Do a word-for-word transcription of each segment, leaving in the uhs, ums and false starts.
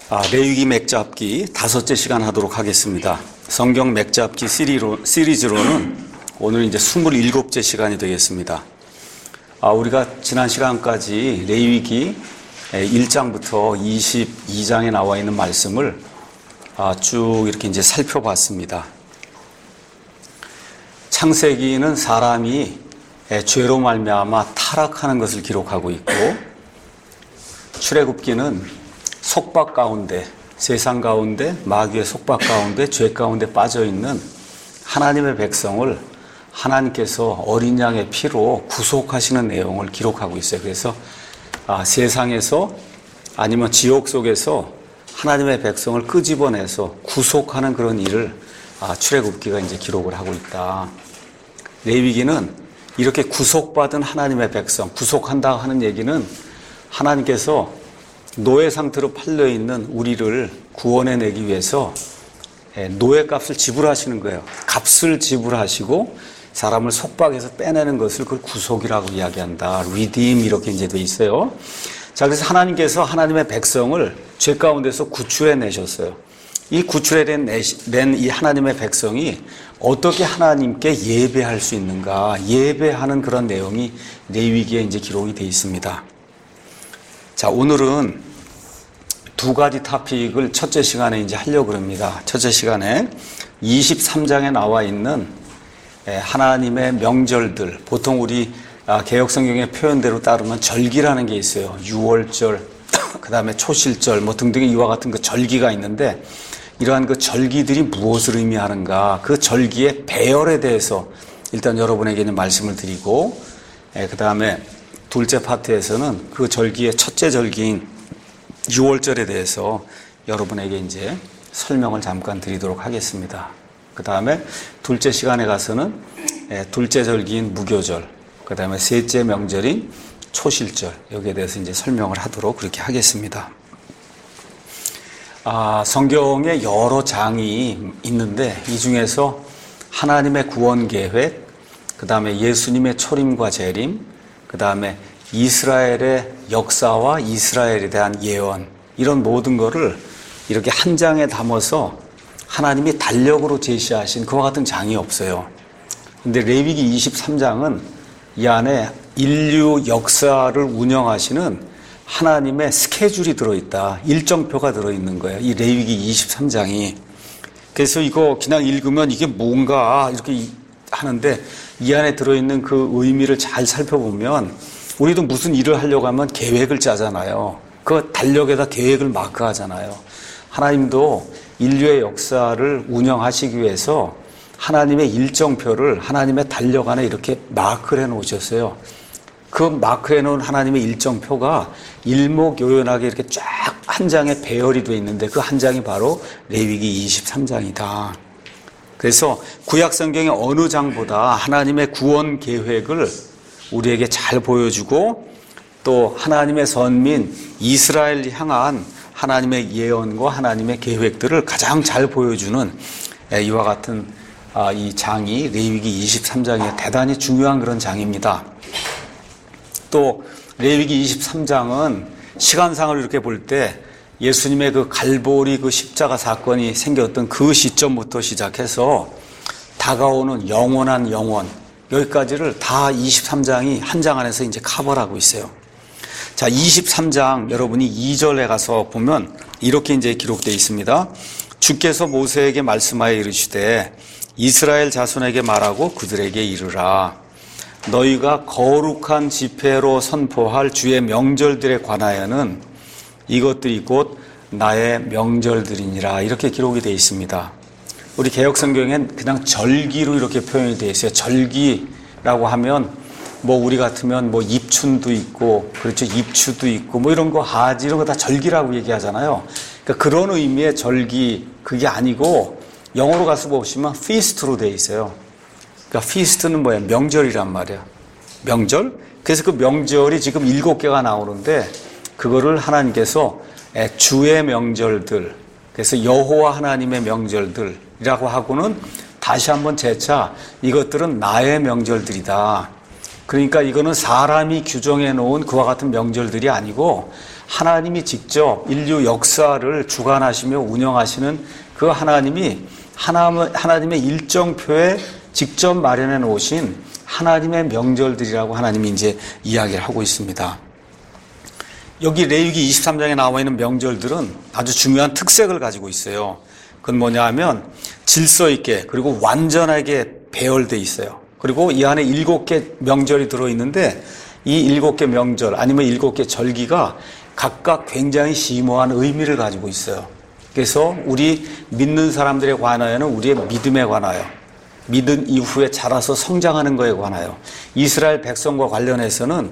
아, 레위기 맥잡기 다섯째 시간 하도록 하겠습니다. 성경 맥잡기 시리로, 시리즈로는 오늘 이제 스물일곱째 시간이 되겠습니다. 아, 우리가 지난 시간까지 레위기 일 장부터 이십이 장에 나와 있는 말씀을 아, 쭉 이렇게 이제 살펴봤습니다. 창세기는 사람이 죄로 말미암아 타락하는 것을 기록하고 있고, 출애굽기는 속박 가운데, 세상 가운데, 마귀의 속박 가운데, 죄 가운데 빠져있는 하나님의 백성을 하나님께서 어린 양의 피로 구속하시는 내용을 기록하고 있어요. 그래서 아, 세상에서 아니면 지옥 속에서 하나님의 백성을 끄집어내서 구속하는 그런 일을 아, 출애굽기가 이제 기록을 하고 있다. 레위기는 이렇게 구속받은 하나님의 백성, 구속한다 하는 얘기는 하나님께서 노예 상태로 팔려있는 우리를 구원해내기 위해서 노예값을 지불하시는 거예요. 값을 지불하시고 사람을 속박해서 빼내는 것을 그걸 구속이라고 이야기한다. redeem 이렇게 이제 돼 있어요. 자, 그래서 하나님께서 하나님의 백성을 죄 가운데서 구출해내셨어요. 이 구출해낸 이 하나님의 백성이 어떻게 하나님께 예배할 수 있는가, 예배하는 그런 내용이 레위기에 이제 기록이 돼 있습니다. 자, 오늘은 두 가지 토픽을 첫째 시간에 이제 하려고 합니다. 첫째 시간에 이십삼 장에 나와 있는 하나님의 명절들, 보통 우리 개역성경의 표현대로 따르면 절기라는 게 있어요. 유월절, 그 다음에 초실절, 뭐 등등의 이와 같은 그 절기가 있는데, 이러한 그 절기들이 무엇을 의미하는가, 그 절기의 배열에 대해서 일단 여러분에게는 말씀을 드리고, 그 다음에 둘째 파트에서는 그 절기의 첫째 절기인 유월절에 대해서 여러분에게 이제 설명을 잠깐 드리도록 하겠습니다. 그 다음에 둘째 시간에 가서는 둘째 절기인 무교절, 그 다음에 셋째 명절인 초실절, 여기에 대해서 이제 설명을 하도록 그렇게 하겠습니다. 아, 성경에 여러 장이 있는데 이 중에서 하나님의 구원 계획, 그 다음에 예수님의 초림과 재림, 그 다음에 이스라엘의 역사와 이스라엘에 대한 예언, 이런 모든 거를 이렇게 한 장에 담아서 하나님이 달력으로 제시하신 그와 같은 장이 없어요. 근데 레위기 이십삼 장은 이 안에 인류 역사를 운영하시는 하나님의 스케줄이 들어있다. 일정표가 들어있는 거예요. 이 레위기 이십삼 장이. 그래서 이거 그냥 읽으면 이게 뭔가 이렇게 하는데 이 안에 들어있는 그 의미를 잘 살펴보면 우리도 무슨 일을 하려고 하면 계획을 짜잖아요. 그 달력에다 계획을 마크하잖아요. 하나님도 인류의 역사를 운영하시기 위해서 하나님의 일정표를 하나님의 달력 안에 이렇게 마크를 해놓으셨어요. 그 마크해 놓은 하나님의 일정표가 일목요연하게 이렇게 쫙 한 장에 배열이 되어 있는데 그 한 장이 바로 레위기 이십삼 장이다. 그래서 구약 성경의 어느 장보다 하나님의 구원 계획을 우리에게 잘 보여주고 또 하나님의 선민 이스라엘 향한 하나님의 예언과 하나님의 계획들을 가장 잘 보여주는 이와 같은 이 장이 레위기 이십삼 장이 대단히 중요한 그런 장입니다. 또 레위기 이십삼 장은 시간상을 이렇게 볼 때 예수님의 그 갈보리 그 십자가 사건이 생겼던 그 시점부터 시작해서 다가오는 영원한 영원, 여기까지를 다 이십삼 장이 한 장 안에서 이제 커버하고 있어요. 자, 이십삼 장 여러분이 이 절에 가서 보면 이렇게 이제 기록되어 있습니다. 주께서 모세에게 말씀하여 이르시되 이스라엘 자손에게 말하고 그들에게 이르라. 너희가 거룩한 집회로 선포할 주의 명절들에 관하여는 이것들이 곧 나의 명절들이니라. 이렇게 기록이 되어 있습니다. 우리 개역성경엔 그냥 절기로 이렇게 표현이 되어 있어요. 절기라고 하면 뭐 우리 같으면 뭐 입춘도 있고, 그렇죠, 입추도 있고 뭐 이런 거 하지 이런 거 다 절기라고 얘기하잖아요. 그러니까 그런 의미의 절기, 그게 아니고 영어로 가서 보시면 feast로 되어 있어요. 그러니까 feast는 뭐야? 명절이란 말이야. 명절? 그래서 그 명절이 지금 일곱 개가 나오는데 그거를 하나님께서 주의 명절들, 그래서 여호와 하나님의 명절들이라고 하고는 다시 한번 재차 이것들은 나의 명절들이다. 그러니까 이거는 사람이 규정해 놓은 그와 같은 명절들이 아니고 하나님이 직접 인류 역사를 주관하시며 운영하시는 그 하나님이 하나님의 일정표에 직접 마련해 놓으신 하나님의 명절들이라고 하나님이 이제 이야기를 하고 있습니다. 여기 레위기 이십삼 장에 나와 있는 명절들은 아주 중요한 특색을 가지고 있어요. 그건 뭐냐 하면 질서 있게 그리고 완전하게 배열되어 있어요. 그리고 이 안에 일곱 개 명절이 들어있는데 이 일곱 개 명절 아니면 일곱 개 절기가 각각 굉장히 심오한 의미를 가지고 있어요. 그래서 우리 믿는 사람들에 관하여는 우리의 믿음에 관하여, 믿은 이후에 자라서 성장하는 것에 관하여, 이스라엘 백성과 관련해서는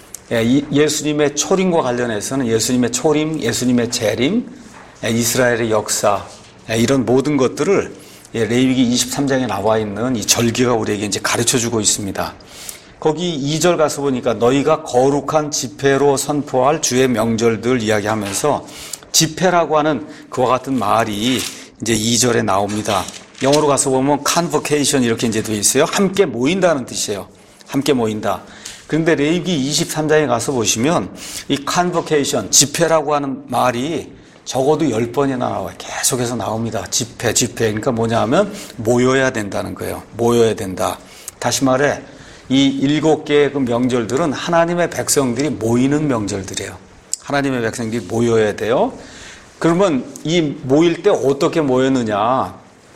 예수님의 초림과 관련해서는 예수님의 초림, 예수님의 재림, 이스라엘의 역사, 이런 모든 것들을 레위기 이십삼 장에 나와 있는 이 절기가 우리에게 이제 가르쳐 주고 있습니다. 거기 이 절 가서 보니까 너희가 거룩한 집회로 선포할 주의 명절들 이야기하면서 집회라고 하는 그와 같은 말이 이제 이 절에 나옵니다. 영어로 가서 보면 convocation 이렇게 이제 되어 있어요. 함께 모인다는 뜻이에요. 함께 모인다. 그런데 레위기 이십삼 장에 가서 보시면 이 convocation, 집회라고 하는 말이 적어도 열 번이나 나와요. 계속해서 나옵니다. 집회, 집회. 그러니까 뭐냐 하면 모여야 된다는 거예요. 모여야 된다. 다시 말해 이 일곱 개의 그 명절들은 하나님의 백성들이 모이는 명절들이에요. 하나님의 백성들이 모여야 돼요. 그러면 이 모일 때 어떻게 모였느냐?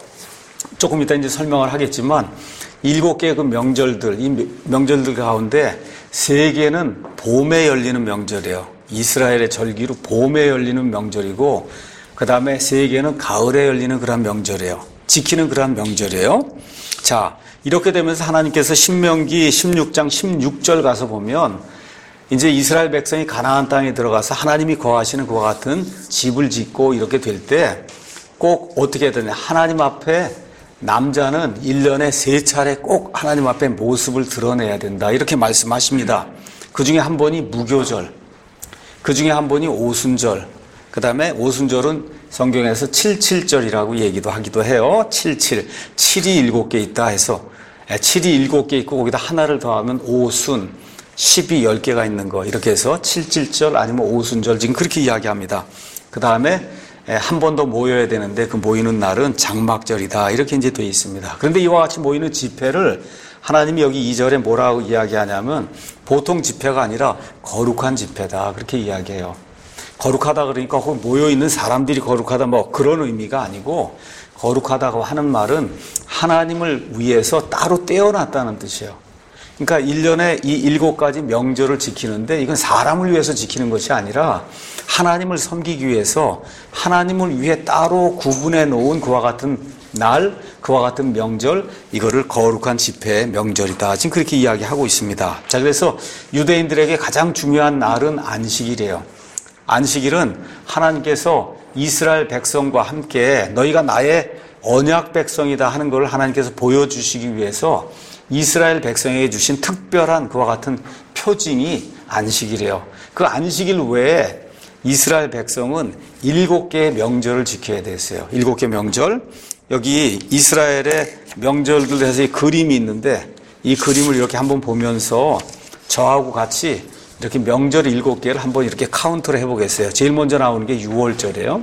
조금 이따 이제 설명을 하겠지만 일곱 개의 그 명절들, 이 명절들 가운데 세 개는 봄에 열리는 명절이에요. 이스라엘의 절기로 봄에 열리는 명절이고 그 다음에 세 개는 가을에 열리는 그런 명절이에요. 지키는 그런 명절이에요. 자, 이렇게 되면서 하나님께서 신명기 십육 장 십육 절 가서 보면 이제 이스라엘 백성이 가나안 땅에 들어가서 하나님이 거하시는 그와 같은 집을 짓고 이렇게 될 때 꼭 어떻게 해야 되냐. 하나님 앞에 남자는 일 년에 세 차례 꼭 하나님 앞에 모습을 드러내야 된다. 이렇게 말씀하십니다. 그 중에 한 번이 무교절, 그 중에 한 번이 오순절, 그 다음에 오순절은 성경에서 칠칠절이라고 얘기도 하기도 해요. 칠칠, 칠이 일곱 개 있다 해서 칠이 일곱 개 있고 거기다 하나를 더하면 오순, 십이 열 개가 있는 거 이렇게 해서 칠칠절 아니면 오순절 지금 그렇게 이야기합니다. 그 다음에 한 번 더 모여야 되는데 그 모이는 날은 장막절이다 이렇게 이제 되어 있습니다. 그런데 이와 같이 모이는 집회를 하나님이 여기 이 절에 뭐라고 이야기하냐면 보통 집회가 아니라 거룩한 집회다 그렇게 이야기해요. 거룩하다 그러니까 거기 모여있는 사람들이 거룩하다 뭐 그런 의미가 아니고 거룩하다고 하는 말은 하나님을 위해서 따로 떼어놨다는 뜻이에요. 그러니까 일 년에 이 일곱 가지 명절을 지키는데 이건 사람을 위해서 지키는 것이 아니라 하나님을 섬기기 위해서 하나님을 위해 따로 구분해 놓은 그와 같은 날, 그와 같은 명절, 이거를 거룩한 집회의 명절이다. 지금 그렇게 이야기하고 있습니다. 자, 그래서 유대인들에게 가장 중요한 날은 안식일이에요. 안식일은 하나님께서 이스라엘 백성과 함께 너희가 나의 언약 백성이다 하는 걸 하나님께서 보여주시기 위해서 이스라엘 백성에게 주신 특별한 그와 같은 표징이 안식일이에요. 그 안식일 외에 이스라엘 백성은 일곱 개의 명절을 지켜야 됐어요. 일곱 개 명절. 여기 이스라엘의 명절들 해서 그림이 있는데 이 그림을 이렇게 한번 보면서 저하고 같이 이렇게 명절 일곱 개를 한번 이렇게 카운트를 해보겠어요. 제일 먼저 나오는 게 유월절이에요.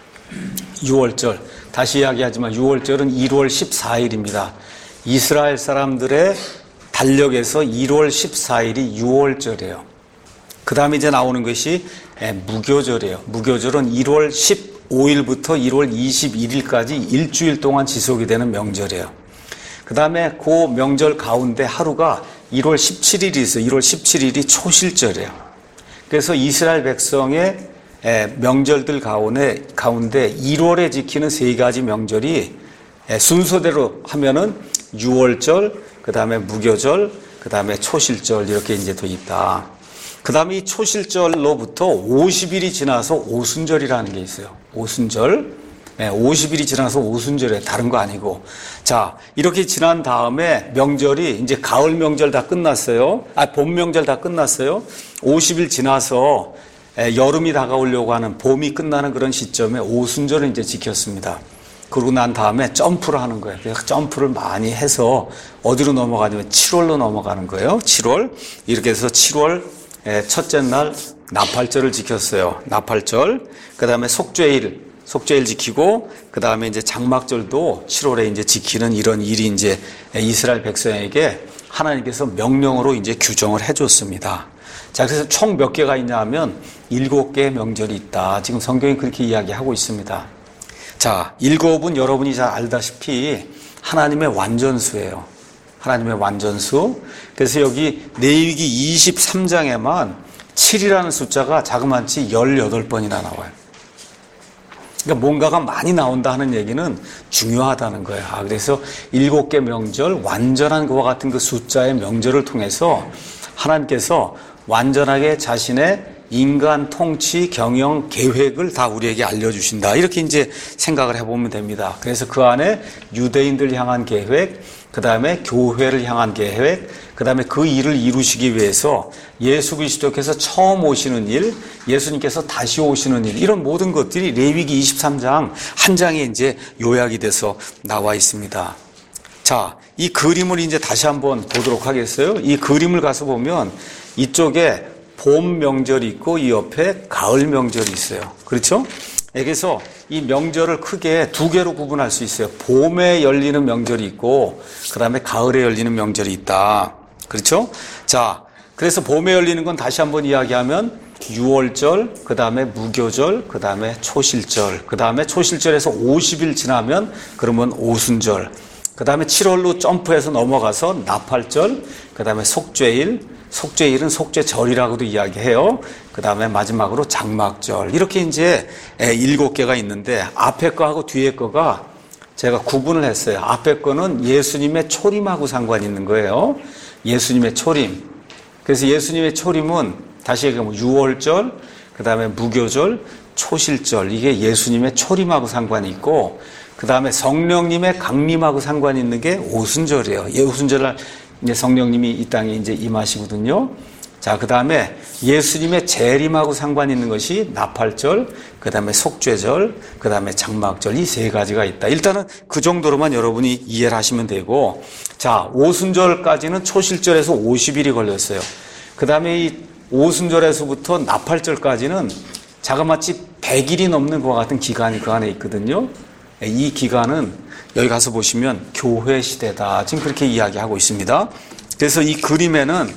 유월절. 다시 이야기하지만 유월절은 일월 십사일입니다. 이스라엘 사람들의 달력에서 일월 십사일이 유월절이에요. 그 다음에 이제 나오는 것이 무교절이에요. 무교절은 일월 십오일부터 일월 이십일일까지 일주일 동안 지속이 되는 명절이에요. 그 다음에 그 명절 가운데 하루가 일월 십칠일이 있어요. 일월 십칠일이 초실절이에요. 그래서 이스라엘 백성의 명절들 가운데, 가운데 일월에 지키는 세 가지 명절이 순서대로 하면은 유월절, 그 다음에 무교절, 그 다음에 초실절 이렇게 이제 돼 있다. 그 다음에 이 초실절로부터 오십일이 지나서 오순절이라는 게 있어요. 오순절. 네, 오십일이 지나서 오순절에 다른 거 아니고. 자, 이렇게 지난 다음에 명절이 이제 가을 명절 다 끝났어요. 아, 봄 명절 다 끝났어요. 오십일 지나서 여름이 다가오려고 하는 봄이 끝나는 그런 시점에 오순절을 이제 지켰습니다. 그러고 난 다음에 점프를 하는 거예요. 그래서 점프를 많이 해서 어디로 넘어가냐면 칠월로 넘어가는 거예요. 칠월. 이렇게 해서 칠월 첫째 날 나팔절을 지켰어요. 나팔절. 그 다음에 속죄일, 속죄일 지키고, 그 다음에 이제 장막절도 칠월에 이제 지키는 이런 일이 이제 이스라엘 백성에게 하나님께서 명령으로 이제 규정을 해줬습니다. 자, 그래서 총 몇 개가 있냐 하면 일곱 개의 명절이 있다. 지금 성경이 그렇게 이야기하고 있습니다. 자, 일곱은 여러분이 잘 알다시피 하나님의 완전수예요. 하나님의 완전수. 그래서 여기 레위기 이십삼 장에만 칠이라는 숫자가 자그마치 열여덟 번이나 나와요. 그러니까 뭔가가 많이 나온다 하는 얘기는 중요하다는 거예요. 아, 그래서 일곱 개 명절, 완전한 그와 같은 그 숫자의 명절을 통해서 하나님께서 완전하게 자신의 인간 통치, 경영, 계획을 다 우리에게 알려주신다. 이렇게 이제 생각을 해보면 됩니다. 그래서 그 안에 유대인들 향한 계획, 그 다음에 교회를 향한 계획, 그 다음에 그 일을 이루시기 위해서 예수 그리스도께서 처음 오시는 일, 예수님께서 다시 오시는 일, 이런 모든 것들이 레위기 이십삼 장 한 장에 이제 요약이 돼서 나와 있습니다. 자, 이 그림을 이제 다시 한번 보도록 하겠어요. 이 그림을 가서 보면 이쪽에 봄 명절이 있고 이 옆에 가을 명절이 있어요. 그렇죠? 그래서 이 명절을 크게 두 개로 구분할 수 있어요. 봄에 열리는 명절이 있고 그 다음에 가을에 열리는 명절이 있다. 그렇죠? 자, 그래서 봄에 열리는 건 다시 한번 이야기하면 유월절, 그 다음에 무교절, 그 다음에 초실절, 그 다음에 초실절에서 오십 일 지나면 그러면 오순절, 그 다음에 칠월로 점프해서 넘어가서 나팔절, 그 다음에 속죄일, 속죄일은 속죄절이라고도 이야기해요. 그 다음에 마지막으로 장막절. 이렇게 이제 일곱 개가 있는데 앞에 거하고 뒤에 거가 제가 구분을 했어요. 앞에 거는 예수님의 초림하고 상관이 있는 거예요. 예수님의 초림. 그래서 예수님의 초림은 다시 얘기하면 유월절, 그 다음에 무교절, 초실절. 이게 예수님의 초림하고 상관이 있고 그 다음에 성령님의 강림하고 상관이 있는 게 오순절이에요. 예, 오순절날 이제 성령님이 이 땅에 이제 임하시거든요. 자, 그 다음에 예수님의 재림하고 상관이 있는 것이 나팔절, 그 다음에 속죄절, 그 다음에 장막절, 이 세 가지가 있다. 일단은 그 정도로만 여러분이 이해를 하시면 되고, 자, 오순절까지는 초실절에서 오십 일이 걸렸어요. 그 다음에 이 오순절에서부터 나팔절까지는 자그마치 백 일이 넘는 것과 같은 기간이 그 안에 있거든요. 이 기간은 여기 가서 보시면 교회 시대다. 지금 그렇게 이야기하고 있습니다. 그래서 이 그림에는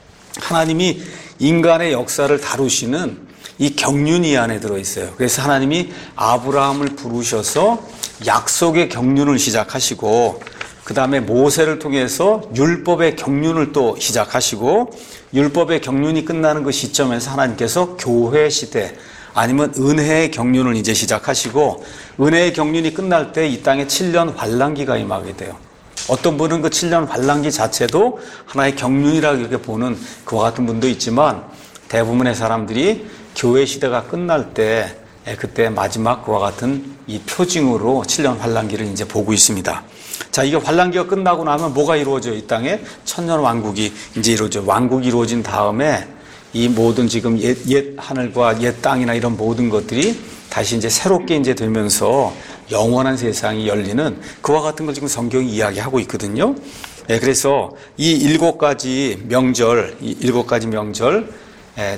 하나님이 인간의 역사를 다루시는 이 경륜이 안에 들어있어요. 그래서 하나님이 아브라함을 부르셔서 약속의 경륜을 시작하시고 그 다음에 모세를 통해서 율법의 경륜을 또 시작하시고 율법의 경륜이 끝나는 그 시점에서 하나님께서 교회 시대 아니면 은혜의 경륜을 이제 시작하시고 은혜의 경륜이 끝날 때 이 땅에 칠 년 환란기가 임하게 돼요. 어떤 분은 그 칠 년 환란기 자체도 하나의 경륜이라고 이렇게 보는 그와 같은 분도 있지만 대부분의 사람들이 교회 시대가 끝날 때 그때 마지막 그와 같은 이 표징으로 칠 년 환란기를 이제 보고 있습니다. 자, 이게 환란기가 끝나고 나면 뭐가 이루어져요? 이 땅에 천년 왕국이 이제 이루어져요. 왕국이 이루어진 다음에 이 모든 지금 옛, 옛 하늘과 옛 땅이나 이런 모든 것들이 다시 이제 새롭게 이제 되면서 영원한 세상이 열리는 그와 같은 걸 지금 성경이 이야기하고 있거든요. 예, 그래서 이 일곱 가지 명절, 이 일곱 가지 명절, 예,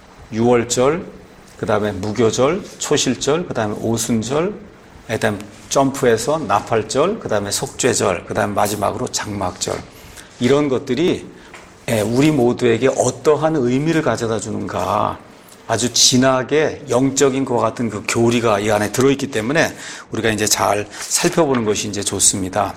유월절, 그 다음에 무교절, 초실절, 그 다음에 오순절, 그 다음에 점프해서 나팔절, 그 다음에 속죄절, 그 다음에 마지막으로 장막절. 이런 것들이 우리 모두에게 어떠한 의미를 가져다 주는가 아주 진하게 영적인 것과 같은 그 교리가 이 안에 들어있기 때문에 우리가 이제 잘 살펴보는 것이 이제 좋습니다.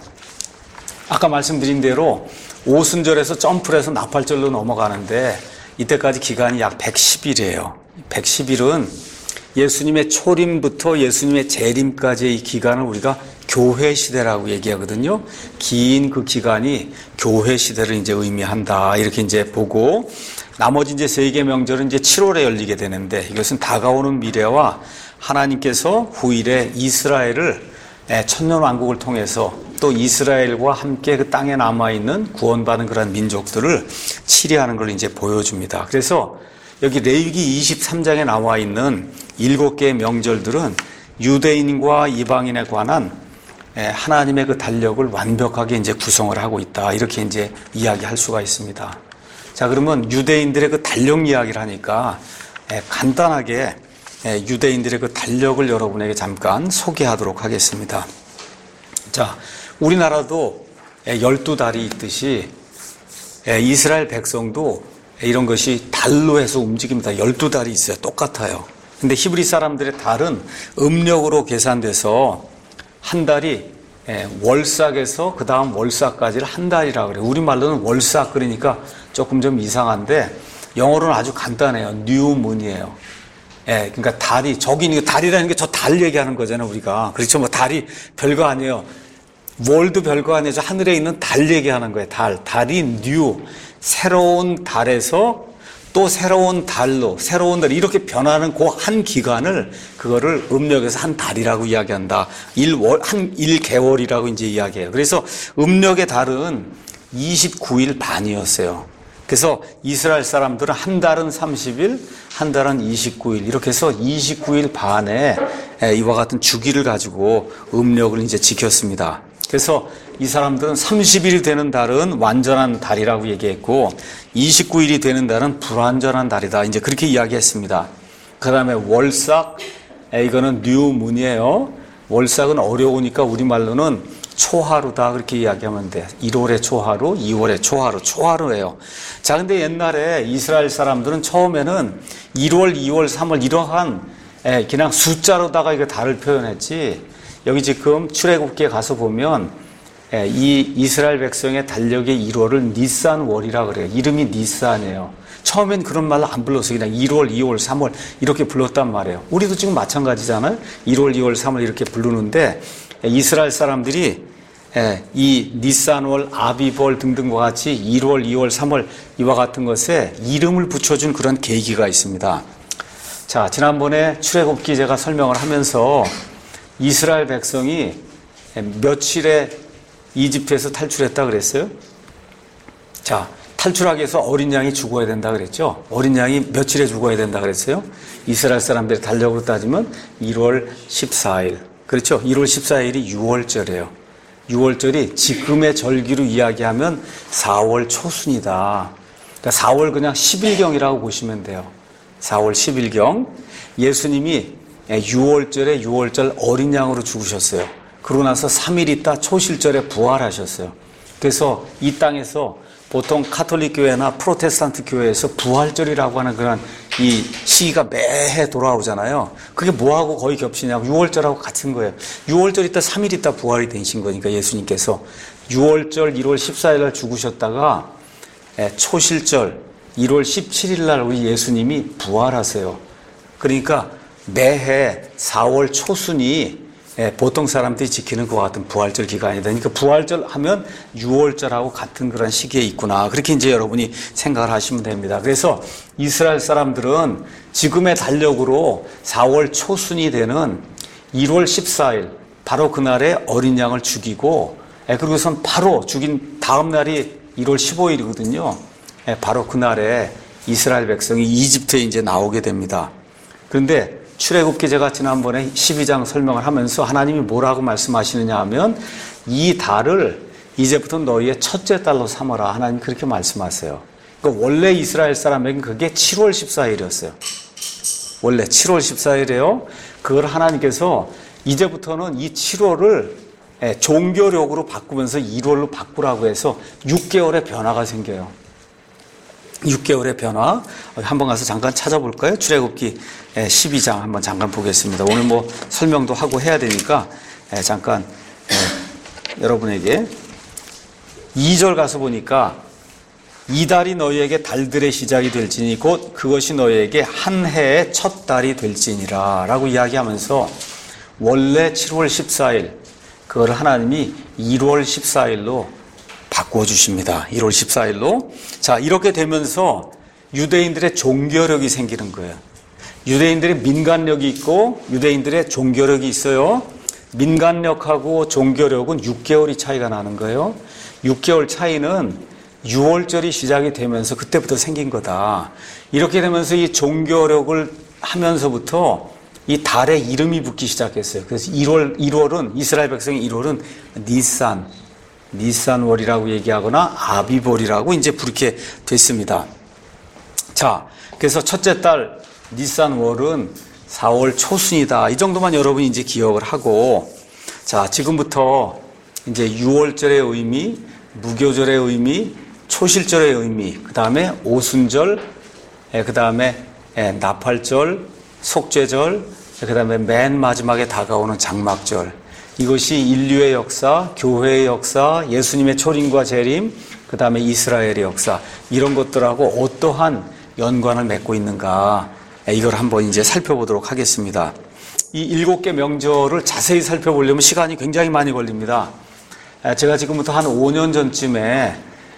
아까 말씀드린 대로 오순절에서 점프를 해서 나팔절로 넘어가는데 이때까지 기간이 약 백십 일이에요. 백십 일은 예수님의 초림부터 예수님의 재림까지의 이 기간을 우리가 교회 시대라고 얘기하거든요. 긴 그 기간이 교회 시대를 이제 의미한다. 이렇게 이제 보고 나머지 이제 세계 명절은 이제 칠월에 열리게 되는데 이것은 다가오는 미래와 하나님께서 후일에 이스라엘을 천년 왕국을 통해서 또 이스라엘과 함께 그 땅에 남아있는 구원받은 그런 민족들을 치리하는 걸 이제 보여줍니다. 그래서 여기 레위기 이십삼 장에 나와 있는 일곱 개의 명절들은 유대인과 이방인에 관한 하나님의 그 달력을 완벽하게 이제 구성을 하고 있다. 이렇게 이제 이야기할 수가 있습니다. 자, 그러면 유대인들의 그 달력 이야기를 하니까 간단하게 유대인들의 그 달력을 여러분에게 잠깐 소개하도록 하겠습니다. 자, 우리나라도 열두 달이 있듯이 이스라엘 백성도 이런 것이 달로 해서 움직입니다. 열두 달이 있어요. 똑같아요. 근데 히브리 사람들의 달은 음력으로 계산돼서 한 달이 월삭에서 그 다음 월삭까지를 한 달이라고 그래요. 우리말로는 월삭 그러니까 조금 좀 이상한데 영어로는 아주 간단해요. 뉴문이에요. 예, 그러니까 달이, 저기 달이라는 게 저 달 얘기하는 거잖아요, 우리가. 그렇죠. 뭐 달이 별거 아니에요. 월도 별거 아니에요. 저 하늘에 있는 달 얘기하는 거예요. 달. 달이 뉴. 새로운 달에서 또 새로운 달로, 새로운 달, 이렇게 변하는 그 한 기간을, 그거를 음력에서 한 달이라고 이야기한다. 일 월, 한 일 개월이라고 이제 이야기해요. 그래서 음력의 달은 이십구 일 반이었어요. 그래서 이스라엘 사람들은 한 달은 삼십 일, 한 달은 이십구 일, 이렇게 해서 이십구 일 반에 이와 같은 주기를 가지고 음력을 이제 지켰습니다. 그래서 이 사람들은 삼십 일이 되는 달은 완전한 달이라고 얘기했고, 이십구 일이 되는 달은 불완전한 달이다. 이제 그렇게 이야기했습니다. 그 다음에 월삭, 이거는 뉴문이에요. 월삭은 어려우니까 우리말로는 초하루다 그렇게 이야기하면 돼. 일월의 초하루, 이월의 초하루, 초하루예요. 자, 근데 옛날에 이스라엘 사람들은 처음에는 일월, 이월, 삼월 이러한 그냥 숫자로다가 이거 달을 표현했지. 여기 지금 출애굽기에 가서 보면 이 이스라엘 백성의 달력의 일월을 니산월이라 그래요. 이름이 니산이에요. 처음엔 그런 말로 안 불렀어. 그냥 일월, 이월, 삼월 이렇게 불렀단 말이에요. 우리도 지금 마찬가지잖아요. 일월, 이월, 삼월 이렇게 부르는데 이스라엘 사람들이 이 니산월, 아비벌 등등과 같이 일월, 이월, 삼월 이와 같은 것에 이름을 붙여준 그런 계기가 있습니다. 자, 지난번에 출애굽기 제가 설명을 하면서 이스라엘 백성이 며칠에 이집트에서 탈출했다 그랬어요? 자, 탈출하기 위해서 어린 양이 죽어야 된다 그랬죠? 어린 양이 며칠에 죽어야 된다 그랬어요? 이스라엘 사람들의 달력으로 따지면 일월 십사일. 그렇죠? 일월 십사일이 유월절이에요. 유월절이 지금의 절기로 이야기하면 사월 초순이다. 그러니까 사월 그냥 십일경이라고 보시면 돼요. 사월 십일경. 예수님이 유월절에 유월절 어린 양으로 죽으셨어요. 그러고 나서 삼 일 있다 초실절에 부활하셨어요. 그래서 이 땅에서 보통 카톨릭 교회나 프로테스탄트 교회에서 부활절이라고 하는 그런 이 시기가 매해 돌아오잖아요. 그게 뭐하고 거의 겹치냐고, 유월절하고 같은 거예요. 유월절 있다 삼 일 있다 부활이 되신 거니까 예수님께서 유월절 일월 십사일 날 죽으셨다가 초실절 일월 십칠일 날 우리 예수님이 부활하세요. 그러니까 매해 사월 초순이 보통 사람들이 지키는 것과 같은 부활절 기간이다. 그러니까 부활절 하면 유월절하고 같은 그런 시기에 있구나. 그렇게 이제 여러분이 생각을 하시면 됩니다. 그래서 이스라엘 사람들은 지금의 달력으로 사월 초순이 되는 일월 십사일, 바로 그날에 어린 양을 죽이고, 그리고선 바로 죽인 다음 날이 일월 십오일이거든요. 바로 그날에 이스라엘 백성이 이집트에 이제 나오게 됩니다. 그런데 출애굽기 제가 지난번에 십이 장 설명을 하면서 하나님이 뭐라고 말씀하시느냐 하면 이 달을 이제부터 너희의 첫째 달로 삼아라. 하나님 그렇게 말씀하세요. 그러니까 원래 이스라엘 사람에게는 그게 칠월 십사일이었어요. 원래 칠월 십사일이에요. 그걸 하나님께서 이제부터는 이 칠월을 종교력으로 바꾸면서 일월로 바꾸라고 해서 육 개월의 변화가 생겨요. 육 개월의 변화. 한번 가서 잠깐 찾아볼까요? 출애굽기 십이 장 한번 잠깐 보겠습니다. 오늘 뭐 설명도 하고 해야 되니까 잠깐 여러분에게 이 절 가서 보니까 이 달이 너희에게 달들의 시작이 될지니 곧 그것이 너희에게 한 해의 첫 달이 될지니라 라고 이야기하면서 원래 칠월 십사일 그걸 하나님이 일월 십사일로 바꾸어 주십니다. 일월 십사일로. 자, 이렇게 되면서 유대인들의 종교력이 생기는 거예요. 유대인들의 민간력이 있고 유대인들의 종교력이 있어요. 민간력하고 종교력은 육 개월이 차이가 나는 거예요. 육 개월 차이는 유월절이 시작이 되면서 그때부터 생긴 거다. 이렇게 되면서 이 종교력을 하면서부터 이 달에 이름이 붙기 시작했어요. 그래서 일월, 일월은 이스라엘 백성의 일월은 니산, 니산월이라고 얘기하거나 아비벌이라고 이제 부르게 됐습니다. 자, 그래서 첫째 달 니산월은 사월 초순이다. 이 정도만 여러분이 이제 기억을 하고, 자, 지금부터 이제 유월절의 의미, 무교절의 의미, 초실절의 의미, 그 다음에 오순절, 그 다음에 나팔절, 속죄절, 그 다음에 맨 마지막에 다가오는 장막절. 이것이 인류의 역사, 교회의 역사, 예수님의 초림과 재림, 그 다음에 이스라엘의 역사, 이런 것들하고 어떠한 연관을 맺고 있는가, 이걸 한번 이제 살펴보도록 하겠습니다. 이 일곱 개 명절을 자세히 살펴보려면 시간이 굉장히 많이 걸립니다. 제가 지금부터 한 오 년 전쯤에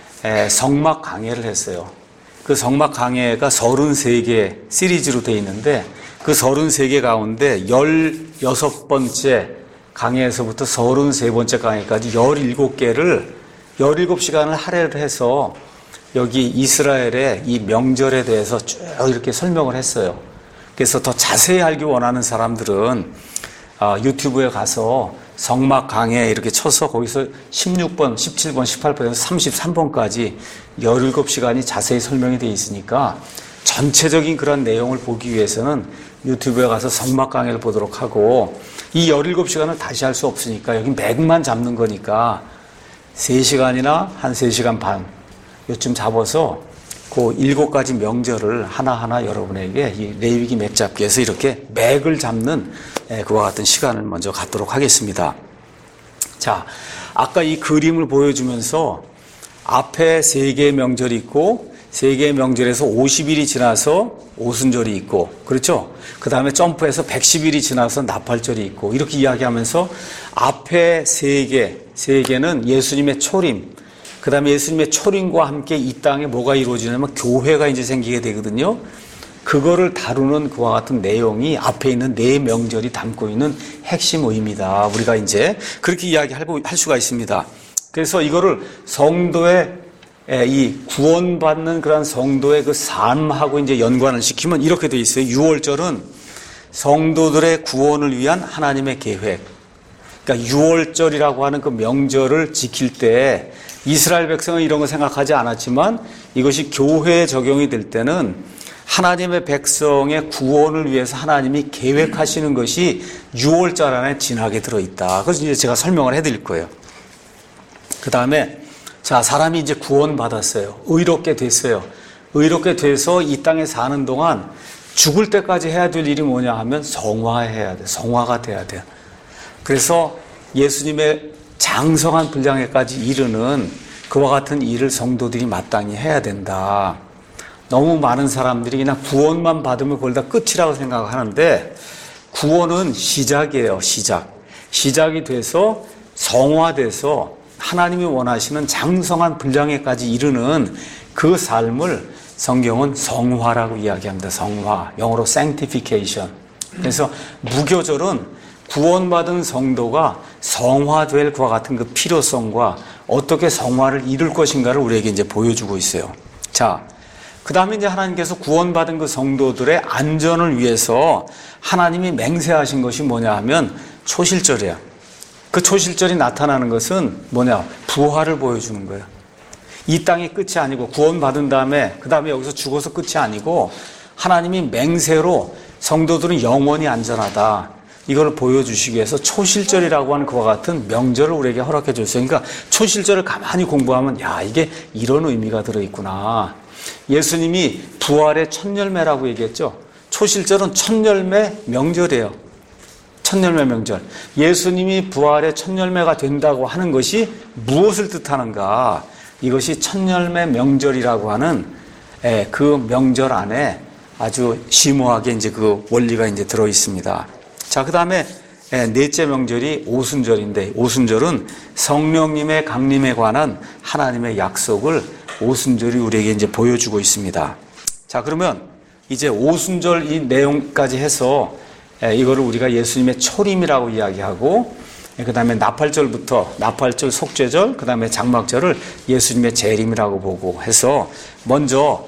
성막 강해를 했어요. 그 성막 강해가 서른세 개 시리즈로 되어 있는데, 그 서른세 개 가운데 열여섯 번째 강해에서부터 서른세 번째 강해까지 열일곱 개를 열일곱 시간을 할애를 해서 여기 이스라엘의 이 명절에 대해서 쭉 이렇게 설명을 했어요. 그래서 더 자세히 알기 원하는 사람들은 유튜브에 가서 성막 강해 이렇게 쳐서 거기서 십육 번, 십칠 번, 십팔 번에서 삼십삼 번까지 열일곱 시간이 자세히 설명이 되어 있으니까 전체적인 그런 내용을 보기 위해서는 유튜브에 가서 성막 강해를 보도록 하고, 이 열일곱 시간을 다시 할 수 없으니까 여기 맥만 잡는 거니까 세 시간이나 한 세 시간 반 요쯤 잡아서 그 일곱 가지 명절을 하나하나 여러분에게 이 레위기 맥 잡기 위해서 이렇게 맥을 잡는 그와 같은 시간을 먼저 갖도록 하겠습니다. 자, 아까 이 그림을 보여주면서 앞에 세 개의 명절이 있고, 세 개의 명절에서 오십 일이 지나서 오순절이 있고, 그렇죠? 그 다음에 점프해서 백십 일이 지나서 나팔절이 있고, 이렇게 이야기하면서 앞에 세 개, 세 개는 예수님의 초림, 그 다음에 예수님의 초림과 함께 이 땅에 뭐가 이루어지냐면 교회가 이제 생기게 되거든요. 그거를 다루는 그와 같은 내용이 앞에 있는 네 명절이 담고 있는 핵심 의미다. 우리가 이제 그렇게 이야기할 수가 있습니다. 그래서 이거를 성도의 이 구원받는 그런 성도의 그 삶하고 이제 연관을 시키면 이렇게 되어 있어요. 유월절은 성도들의 구원을 위한 하나님의 계획. 그러니까 유월절이라고 하는 그 명절을 지킬 때 이스라엘 백성은 이런 거 생각하지 않았지만 이것이 교회에 적용이 될 때는 하나님의 백성의 구원을 위해서 하나님이 계획하시는 것이 유월절 안에 진하게 들어있다. 그래서 이제 제가 설명을 해드릴 거예요. 그 다음에 자, 사람이 이제 구원받았어요. 의롭게 됐어요. 의롭게 돼서 이 땅에 사는 동안 죽을 때까지 해야 될 일이 뭐냐 하면 성화해야 돼. 성화가 돼야 돼요. 그래서 예수님의 장성한 분량에까지 이르는 그와 같은 일을 성도들이 마땅히 해야 된다. 너무 많은 사람들이 그냥 구원만 받으면 그걸 다 끝이라고 생각하는데, 구원은 시작이에요. 시작. 시작이 돼서 성화돼서 하나님이 원하시는 장성한 분량에까지 이르는 그 삶을 성경은 성화라고 이야기합니다. 성화. 영어로 sanctification. 그래서 무교절은 구원받은 성도가 성화될 것과 같은 그 필요성과 어떻게 성화를 이룰 것인가를 우리에게 이제 보여주고 있어요. 자, 그 다음에 이제 하나님께서 구원받은 그 성도들의 안전을 위해서 하나님이 맹세하신 것이 뭐냐 하면 초실절이야. 그 초실절이 나타나는 것은 뭐냐? 부활을 보여주는 거예요. 이 땅이 끝이 아니고 구원받은 다음에 그 다음에 여기서 죽어서 끝이 아니고 하나님이 맹세로 성도들은 영원히 안전하다. 이걸 보여주시기 위해서 초실절이라고 하는 그와 같은 명절을 우리에게 허락해 줬어요. 그러니까 초실절을 가만히 공부하면 야, 이게 이런 의미가 들어있구나. 예수님이 부활의 첫 열매라고 얘기했죠. 초실절은 첫 열매 명절이에요. 첫 열매 명절. 예수님이 부활의 첫 열매가 된다고 하는 것이 무엇을 뜻하는가? 이것이 첫 열매 명절이라고 하는 그 명절 안에 아주 심오하게 이제 그 원리가 이제 들어 있습니다. 자, 그 다음에 넷째 명절이 오순절인데, 오순절은 성령님의 강림에 관한 하나님의 약속을 오순절이 우리에게 이제 보여주고 있습니다. 자, 그러면 이제 오순절 이 내용까지 해서 이거를 우리가 예수님의 초림이라고 이야기하고, 그 다음에 나팔절부터 나팔절, 속죄절, 그 다음에 장막절을 예수님의 재림이라고 보고 해서 먼저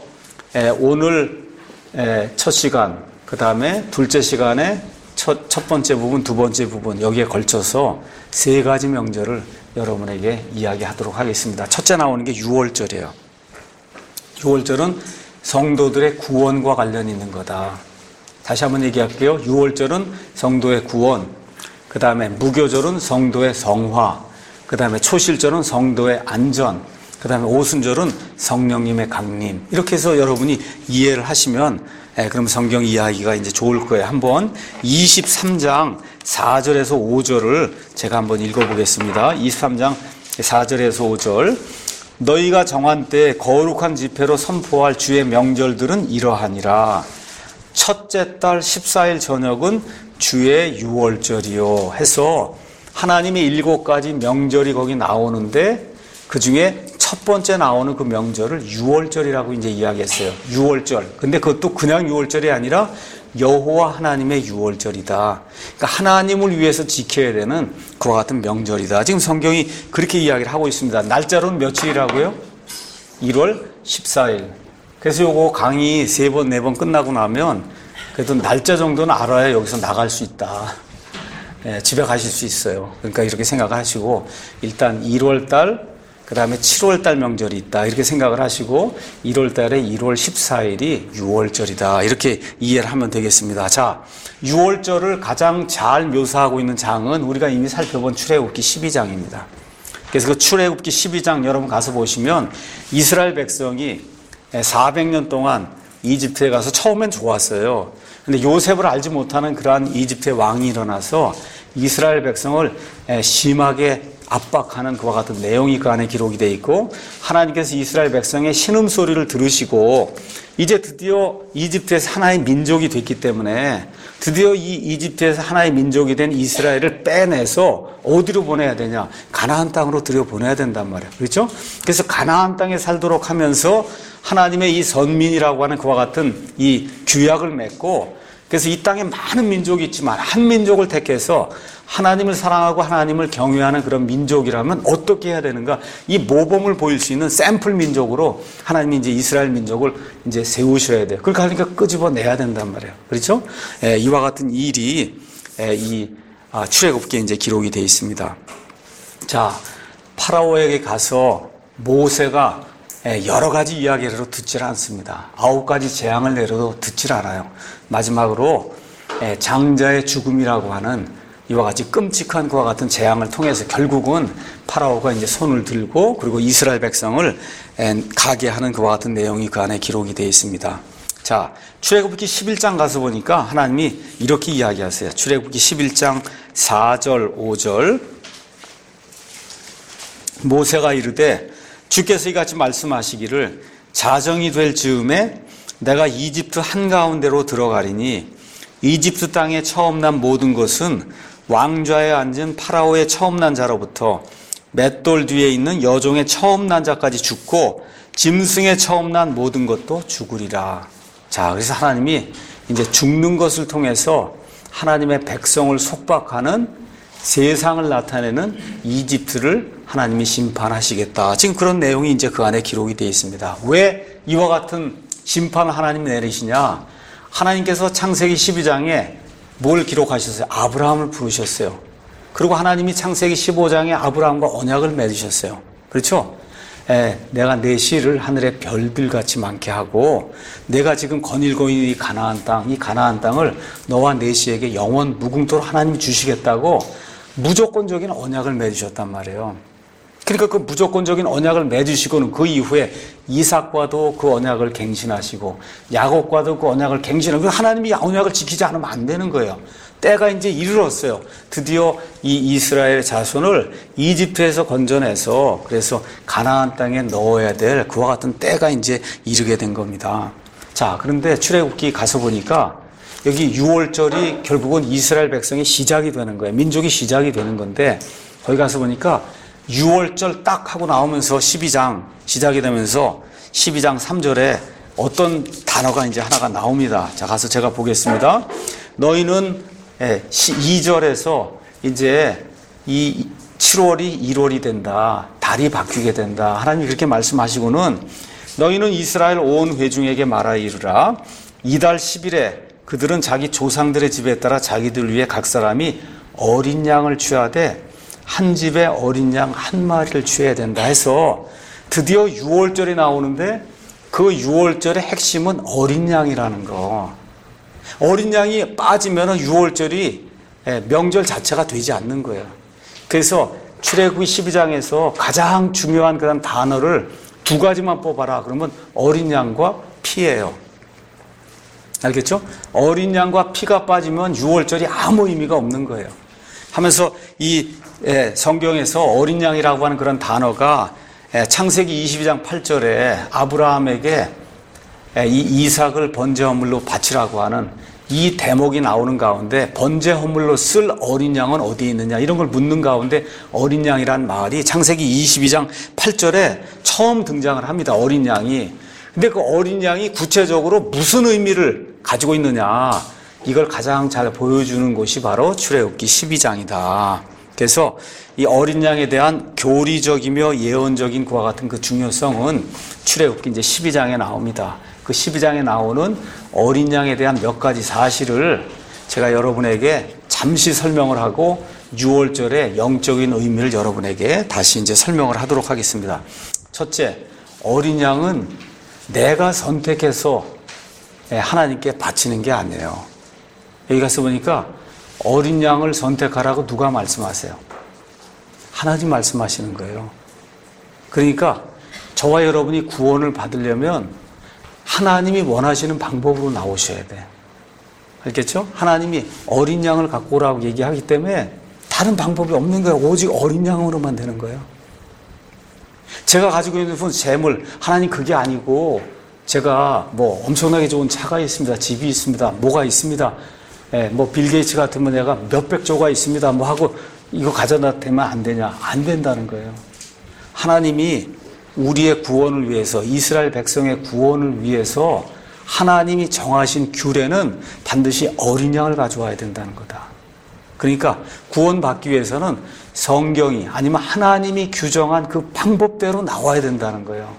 오늘 첫 시간, 그 다음에 둘째 시간에 첫, 첫 번째 부분, 두 번째 부분 여기에 걸쳐서 세 가지 명절을 여러분에게 이야기하도록 하겠습니다. 첫째 나오는 게 유월절이에요. 유월절은 성도들의 구원과 관련이 있는 거다. 다시 한번 얘기할게요. 유월절은 성도의 구원, 그 다음에 무교절은 성도의 성화, 그 다음에 초실절은 성도의 안전, 그 다음에 오순절은 성령님의 강림. 이렇게 해서 여러분이 이해를 하시면, 예, 그럼 성경 이해하기가 이제 좋을 거예요. 한번 이십삼 장 사 절에서 오 절을 제가 한번 읽어보겠습니다. 이십삼 장 사 절에서 오 절. 너희가 정한 때에 거룩한 집회로 선포할 주의 명절들은 이러하니라. 첫째 달 십사 일 저녁은 주의 유월절이요 해서 하나님의 일곱 가지 명절이 거기 나오는데 그 중에 첫 번째 나오는 그 명절을 유월절이라고 이제 이야기했어요. 유월절. 근데 그것도 그냥 유월절이 아니라 여호와 하나님의 유월절이다. 그러니까 하나님을 위해서 지켜야 되는 그와 같은 명절이다. 지금 성경이 그렇게 이야기를 하고 있습니다. 날짜로는 며칠이라고요? 일월 십사 일. 그래서 요거 강의 세 번, 네 번 끝나고 나면 그래도 날짜 정도는 알아야 여기서 나갈 수 있다. 예, 집에 가실 수 있어요. 그러니까 이렇게 생각하시고 일단 일월 달, 그 다음에 칠월 달 명절이 있다. 이렇게 생각을 하시고 일월 달에 일월 십사 일이 유월절이다. 이렇게 이해를 하면 되겠습니다. 자, 유월절을 가장 잘 묘사하고 있는 장은 우리가 이미 살펴본 출애굽기 십이 장입니다. 그래서 그 출애굽기 십이 장 여러분 가서 보시면 이스라엘 백성이 사백 년 동안 이집트에 가서 처음엔 좋았어요. 근데 요셉을 알지 못하는 그러한 이집트의 왕이 일어나서 이스라엘 백성을 심하게 압박하는 그와 같은 내용이 그 안에 기록이 되어 있고 하나님께서 이스라엘 백성의 신음소리를 들으시고 이제 드디어 이집트에서 하나의 민족이 됐기 때문에 드디어 이 이집트에서 하나의 민족이 된 이스라엘을 빼내서 어디로 보내야 되냐? 가나안 땅으로 들여보내야 된단 말이에요. 그렇죠? 그래서 가나안 땅에 살도록 하면서 하나님의 이 선민이라고 하는 그와 같은 이 규약을 맺고 그래서 이 땅에 많은 민족이 있지만 한 민족을 택해서 하나님을 사랑하고 하나님을 경외하는 그런 민족이라면 어떻게 해야 되는가? 이 모범을 보일 수 있는 샘플 민족으로 하나님이 이제 이스라엘 민족을 이제 세우셔야 돼요. 그러니까 하니까 끄집어내야 된단 말이에요. 그렇죠? 예, 이와 같은 일이 예, 이 아, 출애굽기에 이제 기록이 되어 있습니다. 자, 파라오에게 가서 모세가 여러 가지 이야기를 듣질 않습니다. 아홉 가지 재앙을 내려도 듣질 않아요. 마지막으로 장자의 죽음이라고 하는 이와 같이 끔찍한 그와 같은 재앙을 통해서 결국은 파라오가 이제 손을 들고 그리고 이스라엘 백성을 가게 하는 그와 같은 내용이 그 안에 기록이 되어 있습니다. 자, 출애굽기 십일 장 가서 보니까 하나님이 이렇게 이야기하세요. 출애굽기 십일 장 사 절 오 절. 모세가 이르되 주께서 이같이 말씀하시기를 자정이 될 즈음에 내가 이집트 한가운데로 들어가리니 이집트 땅에 처음 난 모든 것은 왕좌에 앉은 파라오의 처음 난 자로부터 맷돌 뒤에 있는 여종의 처음 난 자까지 죽고 짐승의 처음 난 모든 것도 죽으리라. 자, 그래서 하나님이 이제 죽는 것을 통해서 하나님의 백성을 속박하는 세상을 나타내는 이집트를 하나님이 심판하시겠다. 지금 그런 내용이 이제 그 안에 기록이 되어 있습니다. 왜 이와 같은 심판을 하나님이 내리시냐? 하나님께서 창세기 십이 장에 뭘 기록하셨어요? 아브라함을 부르셨어요. 그리고 하나님이 창세기 십오 장에 아브라함과 언약을 맺으셨어요. 그렇죠? 에, 내가 내 씨를 하늘의 별들같이 많게 하고 내가 지금 거닐고 있는 이 가나안 땅, 이 가나안 땅을 너와 내 씨에게 영원 무궁토록 하나님이 주시겠다고 무조건적인 언약을 맺으셨단 말이에요. 그러니까 그 무조건적인 언약을 맺으시고는 그 이후에 이삭과도 그 언약을 갱신하시고 야곱과도 그 언약을 갱신하고 하나님이 언약을 지키지 않으면 안 되는 거예요. 때가 이제 이르렀어요. 드디어 이 이스라엘 자손을 이집트에서 건져내서 그래서 가나안 땅에 넣어야 될 그와 같은 때가 이제 이르게 된 겁니다. 자, 그런데 출애굽기 가서 보니까 여기 유월절이 결국은 이스라엘 백성의 시작이 되는 거예요. 민족이 시작이 되는 건데 거기 가서 보니까 유월절 딱 하고 나오면서 십이 장 시작이 되면서 십이 장 삼 절에 어떤 단어가 이제 하나가 나옵니다. 자, 가서 제가 보겠습니다. 너희는 이 절에서 이제 이 칠월이 일월이 된다. 달이 바뀌게 된다. 하나님이 그렇게 말씀하시고는 너희는 이스라엘 온 회중에게 말하 이르라. 이달 십 일에 그들은 자기 조상들의 집에 따라 자기들 위해 각 사람이 어린 양을 취하되 한 집에 어린 양 한 마리를 취해야 된다 해서 드디어 유월절이 나오는데 그 유월절의 핵심은 어린 양이라는 거. 어린 양이 빠지면 유월절이 명절 자체가 되지 않는 거예요. 그래서 출애굽기 십이 장에서 가장 중요한 그런 단어를 두 가지만 뽑아라. 그러면 어린 양과 피예요. 알겠죠? 어린 양과 피가 빠지면 유월절이 아무 의미가 없는 거예요. 하면서 이 성경에서 어린 양이라고 하는 그런 단어가 창세기 이십이 장 팔 절에 아브라함에게 이 이삭을 번제 헌물로 바치라고 하는 이 대목이 나오는 가운데 번제 헌물로 쓸 어린 양은 어디에 있느냐 이런 걸 묻는 가운데 어린 양이란 말이 창세기 이십이 장 팔 절에 처음 등장을 합니다. 어린 양이. 근데 그 어린 양이 구체적으로 무슨 의미를 가지고 있느냐 이걸 가장 잘 보여주는 곳이 바로 출애굽기 십이 장이다. 그래서 이 어린 양에 대한 교리적이며 예언적인 그와 같은 그 중요성은 출애굽기 이제 십이 장에 나옵니다. 그 십이 장에 나오는 어린 양에 대한 몇 가지 사실을 제가 여러분에게 잠시 설명을 하고 유월절의 영적인 의미를 여러분에게 다시 이제 설명을 하도록 하겠습니다. 첫째, 어린 양은 내가 선택해서 하나님께 바치는 게 아니에요. 여기 가서 보니까 어린 양을 선택하라고 누가 말씀하세요? 하나님 말씀하시는 거예요. 그러니까 저와 여러분이 구원을 받으려면 하나님이 원하시는 방법으로 나오셔야 돼. 알겠죠? 하나님이 어린 양을 갖고 오라고 얘기하기 때문에 다른 방법이 없는 거예요. 오직 어린 양으로만 되는 거예요. 제가 가지고 있는 재물, 하나님 그게 아니고 제가 뭐 엄청나게 좋은 차가 있습니다. 집이 있습니다. 뭐가 있습니다. 예, 뭐 빌 게이츠 같으면 내가 몇백 조가 있습니다. 뭐 하고 이거 가져다 대면 안 되냐? 안 된다는 거예요. 하나님이 우리의 구원을 위해서, 이스라엘 백성의 구원을 위해서 하나님이 정하신 규례는 반드시 어린 양을 가져와야 된다는 거다. 그러니까 구원받기 위해서는 성경이 아니면 하나님이 규정한 그 방법대로 나와야 된다는 거예요.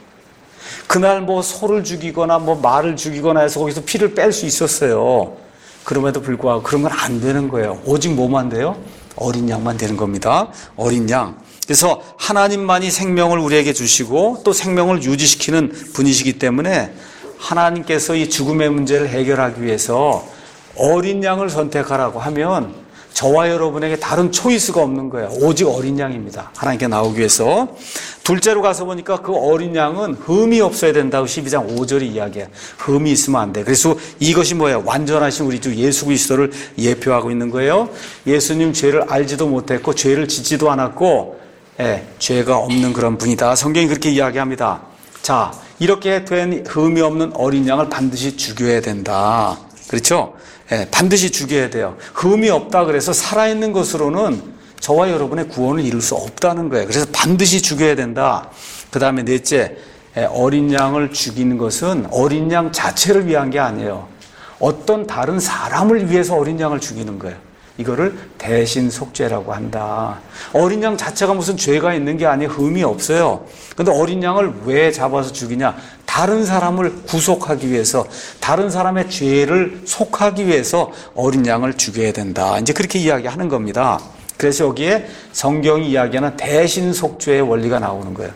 그날 뭐 소를 죽이거나 뭐 말을 죽이거나 해서 거기서 피를 뺄 수 있었어요. 그럼에도 불구하고 그런 건 안 되는 거예요. 오직 뭐만 돼요? 어린 양만 되는 겁니다. 어린 양. 그래서 하나님만이 생명을 우리에게 주시고 또 생명을 유지시키는 분이시기 때문에 하나님께서 이 죽음의 문제를 해결하기 위해서 어린 양을 선택하라고 하면 저와 여러분에게 다른 초이스가 없는 거예요. 오직 어린 양입니다. 하나님께 나오기 위해서. 둘째로 가서 보니까 그 어린 양은 흠이 없어야 된다고 십이 장 오 절이 이야기해요. 흠이 있으면 안 돼. 그래서 이것이 뭐예요? 완전하신 우리 주 예수 그리스도를 예표하고 있는 거예요. 예수님 죄를 알지도 못했고 죄를 짓지도 않았고 예, 죄가 없는 그런 분이다. 성경이 그렇게 이야기합니다. 자, 이렇게 된 흠이 없는 어린 양을 반드시 죽여야 된다. 그렇죠? 예, 반드시 죽여야 돼요. 흠이 없다 그래서 살아있는 것으로는 저와 여러분의 구원을 이룰 수 없다는 거예요. 그래서 반드시 죽여야 된다. 그 다음에 넷째, 예, 어린 양을 죽이는 것은 어린 양 자체를 위한 게 아니에요. 어떤 다른 사람을 위해서 어린 양을 죽이는 거예요. 이거를 대신 속죄라고 한다. 어린 양 자체가 무슨 죄가 있는 게 아니에요. 흠이 없어요. 그런데 어린 양을 왜 잡아서 죽이냐? 다른 사람을 구속하기 위해서, 다른 사람의 죄를 속하기 위해서 어린 양을 죽여야 된다. 이제 그렇게 이야기하는 겁니다. 그래서 여기에 성경이 이야기하는 대신 속죄의 원리가 나오는 거예요.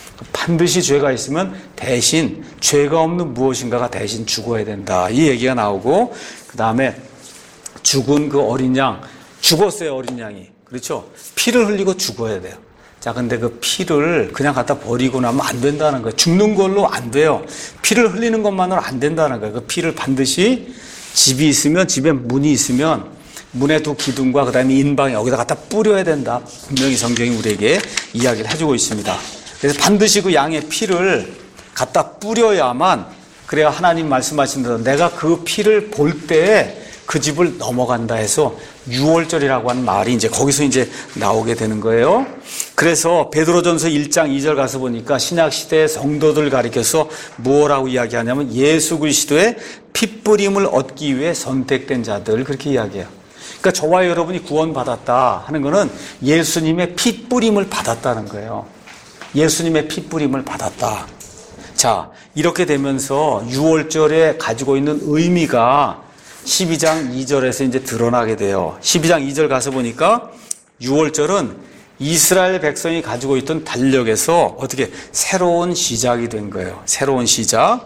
반드시 죄가 있으면 대신 죄가 없는 무엇인가가 대신 죽어야 된다. 이 얘기가 나오고, 그 다음에 죽은 그 어린 양, 죽었어요, 어린 양이. 그렇죠? 피를 흘리고 죽어야 돼요. 자, 근데 그 피를 그냥 갖다 버리고 나면 안 된다는 거예요. 죽는 걸로 안 돼요. 피를 흘리는 것만으로 안 된다는 거예요. 그 피를 반드시 집이 있으면, 집에 문이 있으면 문의 두 기둥과 그 다음에 인방 여기다 갖다 뿌려야 된다. 분명히 성경이 우리에게 이야기를 해주고 있습니다. 그래서 반드시 그 양의 피를 갖다 뿌려야만, 그래야 하나님 말씀하신 대로 내가 그 피를 볼 때에 그 집을 넘어간다 해서 유월절이라고 하는 말이 이제 거기서 이제 나오게 되는 거예요. 그래서 베드로전서 일 장 이 절 가서 보니까 신약 시대의 성도들 가리켜서 뭐라고 이야기하냐면 예수 그리스도의 핏뿌림을 얻기 위해 선택된 자들, 그렇게 이야기해요. 그러니까 저와 여러분이 구원받았다 하는 거는 예수님의 핏뿌림을 받았다는 거예요. 예수님의 핏뿌림을 받았다. 자, 이렇게 되면서 유월절에 가지고 있는 의미가 십이 장 이 절에서 이제 드러나게 돼요. 십이 장 이 절 가서 보니까 유월절은 이스라엘 백성이 가지고 있던 달력에서 어떻게 새로운 시작이 된 거예요. 새로운 시작.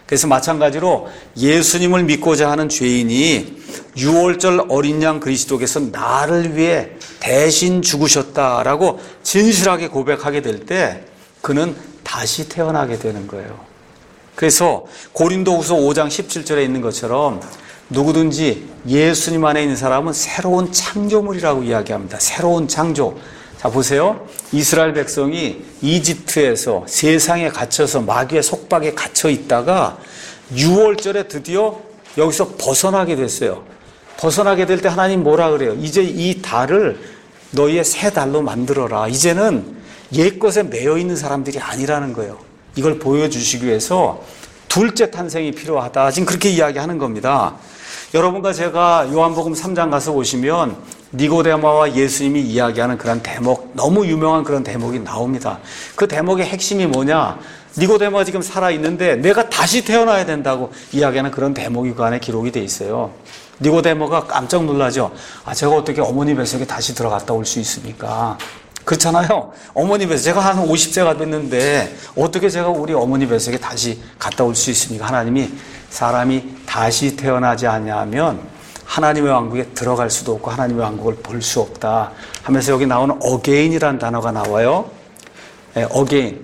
그래서 마찬가지로 예수님을 믿고자 하는 죄인이 유월절 어린 양 그리스도께서 나를 위해 대신 죽으셨다라고 진실하게 고백하게 될 때 그는 다시 태어나게 되는 거예요. 그래서 고린도후서 오 장 십칠 절에 있는 것처럼 누구든지 예수님 안에 있는 사람은 새로운 창조물이라고 이야기합니다. 새로운 창조. 자, 보세요. 이스라엘 백성이 이집트에서 세상에 갇혀서 마귀의 속박에 갇혀 있다가 유월절에 드디어 여기서 벗어나게 됐어요. 벗어나게 될 때 하나님 뭐라 그래요? 이제 이 달을 너희의 새 달로 만들어라. 이제는 옛것에 매여 있는 사람들이 아니라는 거예요. 이걸 보여주시기 위해서 둘째 탄생이 필요하다. 지금 그렇게 이야기하는 겁니다. 여러분과 제가 요한복음 삼 장 가서 보시면 니고데모와 예수님이 이야기하는 그런 대목, 너무 유명한 그런 대목이 나옵니다. 그 대목의 핵심이 뭐냐? 니고데모가 지금 살아있는데 내가 다시 태어나야 된다고 이야기하는 그런 대목이 그 안에 기록이 돼 있어요. 니고데모가 깜짝 놀라죠. 아, 제가 어떻게 어머니 뱃속에 다시 들어갔다 올 수 있습니까? 그렇잖아요. 어머니 뱃속에 제가 한 오십 세가 됐는데 어떻게 제가 우리 어머니 뱃속에 다시 갔다 올 수 있습니까? 하나님이 사람이 다시 태어나지 않냐면 하나님의 왕국에 들어갈 수도 없고 하나님의 왕국을 볼 수 없다 하면서 여기 나오는 again이라는 단어가 나와요. 네, again.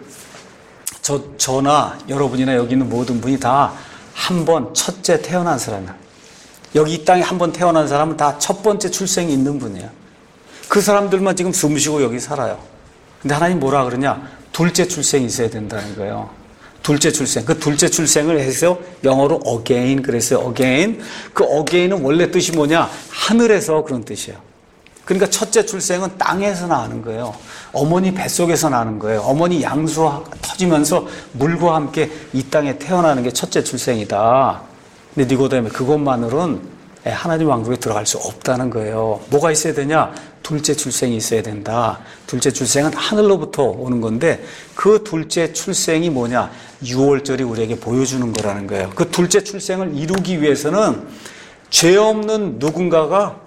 저, 저나 여러분이나 여기 있는 모든 분이 다 한 번 첫째 태어난 사람이야. 여기 이 땅에 한 번 태어난 사람은 다 첫 번째 출생이 있는 분이에요. 그 사람들만 지금 숨 쉬고 여기 살아요. 근데 하나님 뭐라 그러냐? 둘째 출생이 있어야 된다는 거예요. 둘째 출생. 그 둘째 출생을 해서 영어로 again 그랬어요. again. 그 again은 원래 뜻이 뭐냐? 하늘에서 그런 뜻이에요. 그러니까 첫째 출생은 땅에서 나는 거예요. 어머니 뱃속에서 나는 거예요. 어머니 양수가 터지면서 물과 함께 이 땅에 태어나는 게 첫째 출생이다. 근데 니고데모 그것만으로는 하나님 왕국에 들어갈 수 없다는 거예요. 뭐가 있어야 되냐? 둘째 출생이 있어야 된다. 둘째 출생은 하늘로부터 오는 건데 그 둘째 출생이 뭐냐? 유월절이 우리에게 보여주는 거라는 거예요. 그 둘째 출생을 이루기 위해서는 죄 없는 누군가가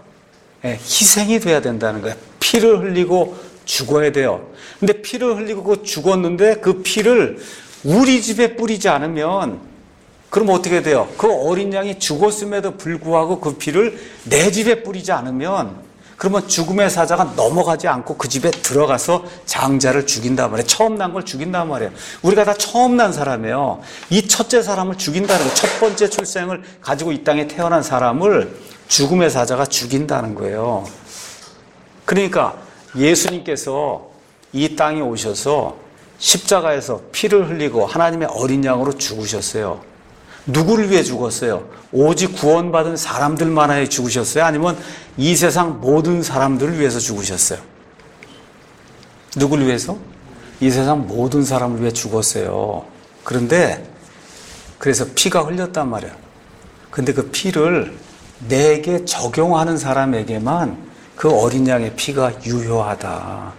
희생이 돼야 된다는 거예요. 피를 흘리고 죽어야 돼요. 근데 피를 흘리고 죽었는데 그 피를 우리 집에 뿌리지 않으면 그럼 어떻게 돼요? 그 어린 양이 죽었음에도 불구하고 그 피를 내 집에 뿌리지 않으면 그러면 죽음의 사자가 넘어가지 않고 그 집에 들어가서 장자를 죽인단 말이에요. 처음 난 걸 죽인단 말이에요. 우리가 다 처음 난 사람이에요. 이 첫째 사람을 죽인다는 거예요. 첫 번째 출생을 가지고 이 땅에 태어난 사람을 죽음의 사자가 죽인다는 거예요. 그러니까 예수님께서 이 땅에 오셔서 십자가에서 피를 흘리고 하나님의 어린 양으로 죽으셨어요. 누구를 위해 죽었어요? 오직 구원받은 사람들만 위해 죽으셨어요? 아니면 이 세상 모든 사람들을 위해서 죽으셨어요? 누구를 위해서? 이 세상 모든 사람을 위해 죽었어요. 그런데 그래서 피가 흘렸단 말이에요. 근데 그 피를 내게 적용하는 사람에게만 그 어린 양의 피가 유효하다.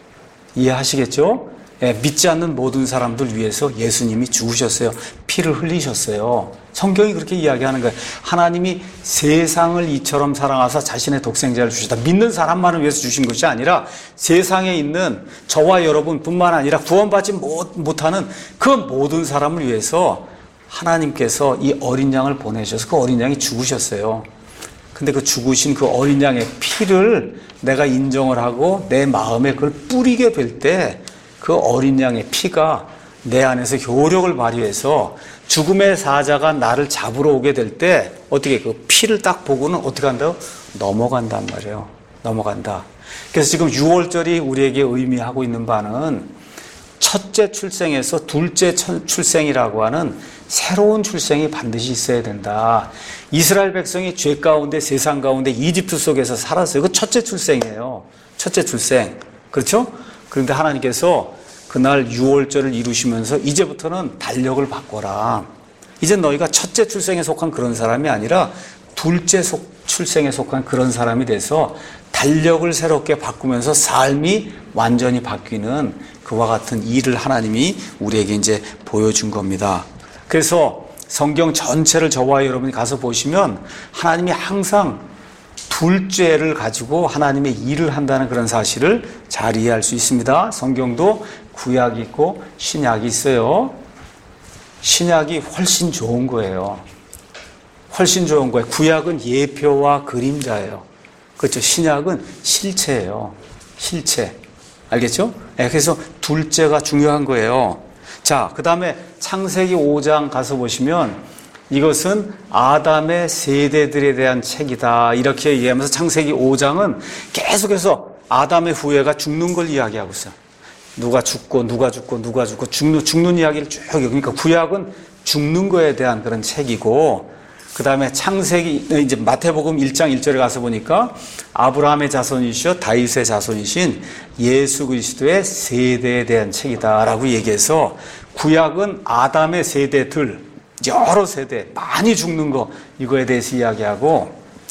이해하시겠죠? 예, 믿지 않는 모든 사람들 위해서 예수님이 죽으셨어요. 피를 흘리셨어요. 성경이 그렇게 이야기하는 거예요. 하나님이 세상을 이처럼 사랑하사 자신의 독생자를 주셨다. 믿는 사람만을 위해서 주신 것이 아니라 세상에 있는 저와 여러분뿐만 아니라 구원받지 못하는 그 모든 사람을 위해서 하나님께서 이 어린 양을 보내셔서 그 어린 양이 죽으셨어요. 근데 그 죽으신 그 어린 양의 피를 내가 인정을 하고 내 마음에 그걸 뿌리게 될 때 그 어린 양의 피가 내 안에서 효력을 발휘해서 죽음의 사자가 나를 잡으러 오게 될 때 어떻게 그 피를 딱 보고는 어떻게 한다고? 넘어간단 말이에요. 넘어간다. 그래서 지금 유월절이 우리에게 의미하고 있는 바는 첫째 출생에서 둘째 출생이라고 하는 새로운 출생이 반드시 있어야 된다. 이스라엘 백성이 죄 가운데 세상 가운데 이집트 속에서 살았어요. 그 첫째 출생이에요. 첫째 출생. 그렇죠? 그런데 하나님께서 그날 유월절을 이루시면서 이제부터는 달력을 바꿔라. 이제 너희가 첫째 출생에 속한 그런 사람이 아니라 둘째 속, 출생에 속한 그런 사람이 돼서 달력을 새롭게 바꾸면서 삶이 완전히 바뀌는 그와 같은 일을 하나님이 우리에게 이제 보여준 겁니다. 그래서 성경 전체를 저와 여러분이 가서 보시면 하나님이 항상 둘째를 가지고 하나님의 일을 한다는 그런 사실을 잘 이해할 수 있습니다. 성경도 구약이 있고 신약이 있어요. 신약이 훨씬 좋은 거예요. 훨씬 좋은 거예요. 구약은 예표와 그림자예요. 그렇죠. 신약은 실체예요. 실체. 알겠죠? 네, 그래서 둘째가 중요한 거예요. 자, 그 다음에 창세기 오 장 가서 보시면 이것은 아담의 세대들에 대한 책이다. 이렇게 얘기하면서 창세기 오 장은 계속해서 아담의 후예가 죽는 걸 이야기하고 있어요. 누가 죽고 누가 죽고 누가 죽고 죽는, 죽는 이야기를 쭉. 그러니까 구약은 죽는 거에 대한 그런 책이고, 그 다음에 창세기, 이제 마태복음 일 장 일 절에 가서 보니까 아브라함의 자손이시여 다윗의 자손이신 예수 그리스도의 세대에 대한 책이다라고 얘기해서 구약은 아담의 세대들, 여러 세대, 많이 죽는 거, 이거에 대해서 이야기하고,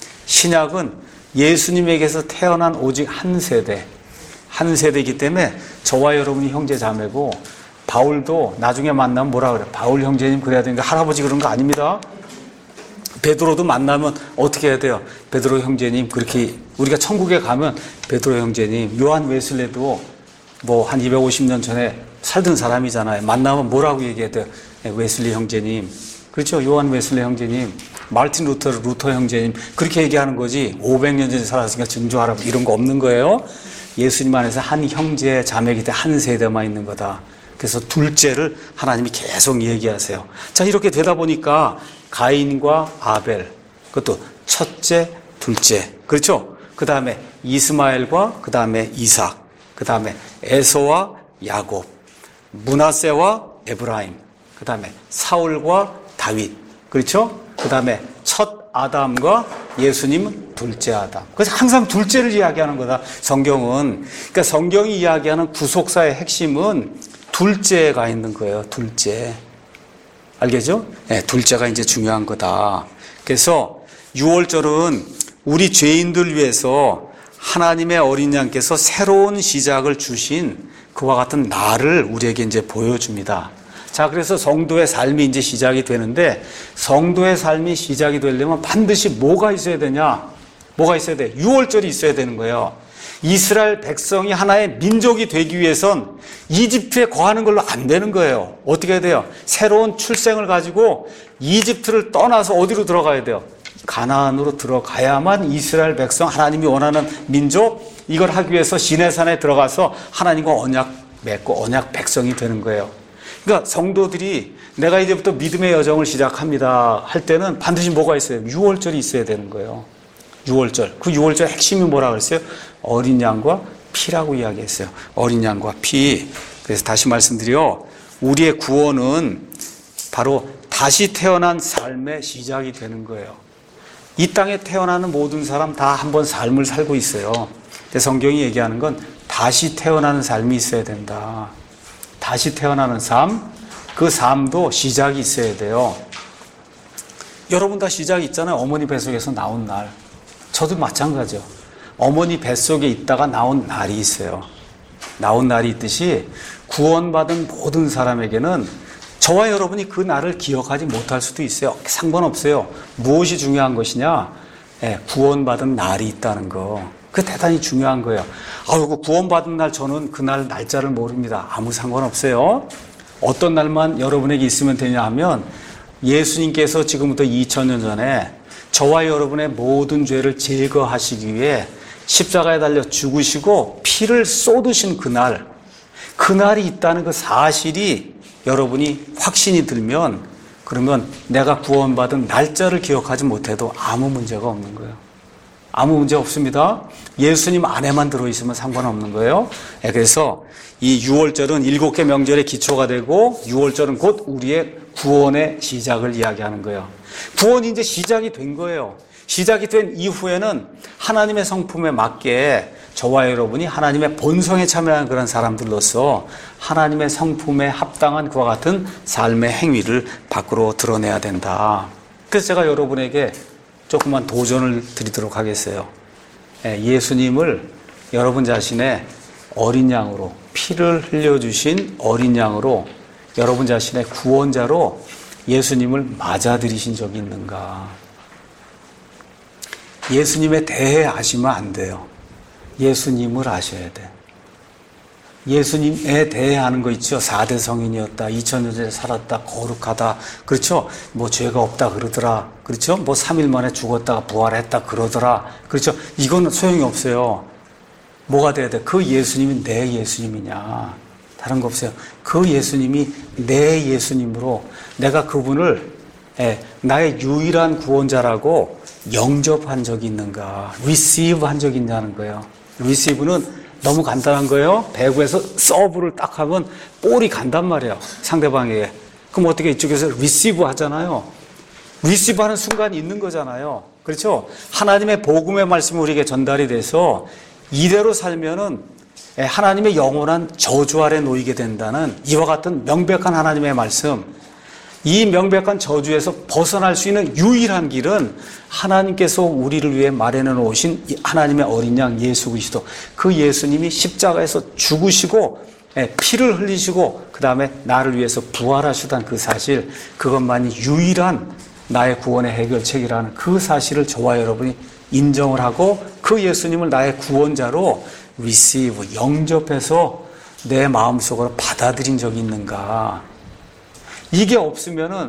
신약은 예수님에게서 태어난 오직 한 세대, 한 세대이기 때문에 저와 여러분이 형제 자매고, 바울도 나중에 만나면 뭐라 그래? 바울 형제님 그래야 되는데 할아버지 그런 거 아닙니다. 베드로도 만나면 어떻게 해야 돼요? 베드로 형제님, 그렇게 우리가 천국에 가면 베드로 형제님, 요한 웨슬레도 뭐 한 이백오십 년 전에 살던 사람이잖아요. 만나면 뭐라고 얘기해야 돼요? 웨슬리 형제님, 그렇죠? 요한 웨슬리 형제님, 마르틴 루터 루터 형제님, 그렇게 얘기하는 거지. 오백 년 전에 살았으니까 증조하라 이런 거 없는 거예요. 예수님 안에서 한 형제 자매이기 때문에 한 세대만 있는 거다. 그래서 둘째를 하나님이 계속 얘기하세요. 자, 이렇게 되다 보니까 가인과 아벨, 그것도 첫째, 둘째, 그렇죠? 그 다음에 이스마엘과 그 다음에 이삭, 그 다음에 에서와 야곱, 므낫세와 에브라임, 그 다음에 사울과 다윗, 그렇죠? 그 다음에 첫 아담과 예수님은 둘째 아담. 그래서 항상 둘째를 이야기하는 거다, 성경은. 그러니까 성경이 이야기하는 구속사의 핵심은 둘째가 있는 거예요, 둘째. 알겠죠? 네, 둘째가 이제 중요한 거다. 그래서 유월절은 우리 죄인들 위해서 하나님의 어린 양께서 새로운 시작을 주신 그와 같은 날을 우리에게 이제 보여줍니다. 자, 그래서 성도의 삶이 이제 시작이 되는데, 성도의 삶이 시작이 되려면 반드시 뭐가 있어야 되냐? 뭐가 있어야 돼? 유월절이 있어야 되는 거예요. 이스라엘 백성이 하나의 민족이 되기 위해선 이집트에 거하는 걸로 안 되는 거예요. 어떻게 해야 돼요? 새로운 출생을 가지고 이집트를 떠나서 어디로 들어가야 돼요? 가나안으로 들어가야만 이스라엘 백성, 하나님이 원하는 민족, 이걸 하기 위해서 시내산에 들어가서 하나님과 언약 맺고 언약 백성이 되는 거예요. 그러니까 성도들이 내가 이제부터 믿음의 여정을 시작합니다 할 때는 반드시 뭐가 있어요? 유월절이 있어야 되는 거예요. 유월절. 그 유월절 핵심이 뭐라고 그랬어요? 어린 양과 피라고 이야기했어요. 어린 양과 피. 그래서 다시 말씀드려, 우리의 구원은 바로 다시 태어난 삶의 시작이 되는 거예요. 이 땅에 태어나는 모든 사람 다 한 번 삶을 살고 있어요. 근데 성경이 얘기하는 건 다시 태어나는 삶이 있어야 된다. 다시 태어나는 삶, 그 삶도 시작이 있어야 돼요. 여러분 다 시작이 있잖아요. 어머니 뱃속에서 나온 날. 저도 마찬가지죠. 어머니 뱃속에 있다가 나온 날이 있어요. 나온 날이 있듯이 구원받은 모든 사람에게는 저와 여러분이 그 날을 기억하지 못할 수도 있어요. 상관없어요. 무엇이 중요한 것이냐? 네, 구원받은 날이 있다는 거. 그게 대단히 중요한 거예요. 아이고, 구원받은 날 저는 그날 날짜를 모릅니다. 아무 상관없어요. 어떤 날만 여러분에게 있으면 되냐 하면, 예수님께서 지금부터 이천 년 전에 저와 여러분의 모든 죄를 제거하시기 위해 십자가에 달려 죽으시고 피를 쏟으신 그날, 그날이 있다는 그 사실이 여러분이 확신이 들면, 그러면 내가 구원받은 날짜를 기억하지 못해도 아무 문제가 없는 거예요. 아무 문제 없습니다. 예수님 안에만 들어있으면 상관없는 거예요. 그래서 이 유월절은 일곱 개 명절의 기초가 되고, 유월절은 곧 우리의 구원의 시작을 이야기하는 거예요. 구원이 이제 시작이 된 거예요. 시작이 된 이후에는 하나님의 성품에 맞게 저와 여러분이 하나님의 본성에 참여하는 그런 사람들로서 하나님의 성품에 합당한 그와 같은 삶의 행위를 밖으로 드러내야 된다. 그래서 제가 여러분에게 조금만 도전을 드리도록 하겠어요. 예수님을 여러분 자신의 어린 양으로, 피를 흘려주신 어린 양으로, 여러분 자신의 구원자로 예수님을 맞아들이신 적이 있는가? 예수님에 대해 아시면 안 돼요. 예수님을 아셔야 돼. 예수님에 대해 하는 거 있죠. 사 대 성인이었다. 이천 년 전에 살았다. 거룩하다. 그렇죠. 뭐 죄가 없다 그러더라. 그렇죠. 뭐 삼 일 만에 죽었다가 부활했다 그러더라. 그렇죠. 이건 소용이 없어요. 뭐가 돼야 돼? 그 예수님이 내 예수님이냐. 다른 거 없어요. 그 예수님이 내 예수님으로 내가 그분을 예, 나의 유일한 구원자라고 영접한 적이 있는가. receive 한 적이 있냐는 거예요. receive는 너무 간단한 거예요. 배구에서 서브를 딱 하면 볼이 간단 말이에요. 상대방에게. 그럼 어떻게 이쪽에서 receive 하잖아요. receive 하는 순간이 있는 거잖아요. 그렇죠? 하나님의 복음의 말씀이 우리에게 전달이 돼서 이대로 살면은 하나님의 영원한 저주 아래 놓이게 된다는 이와 같은 명백한 하나님의 말씀. 이 명백한 저주에서 벗어날 수 있는 유일한 길은 하나님께서 우리를 위해 마련해 놓으신 하나님의 어린 양 예수 그리스도. 그 예수님이 십자가에서 죽으시고 피를 흘리시고 그 다음에 나를 위해서 부활하시다는 그 사실, 그것만이 유일한 나의 구원의 해결책이라는 그 사실을 저와 여러분이 인정을 하고 그 예수님을 나의 구원자로 receive, 영접해서 내 마음속으로 받아들인 적이 있는가. 이게 없으면은